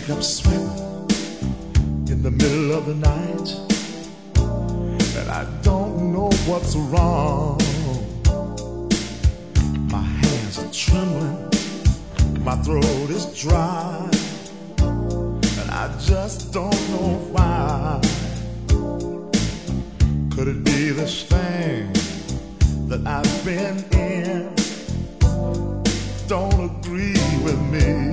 wake up sweating in the middle of the night, and I don't know what's wrong. My hands are trembling, my throat is dry, and I just don't know why. Could it be this thing that I've been in don't agree with me?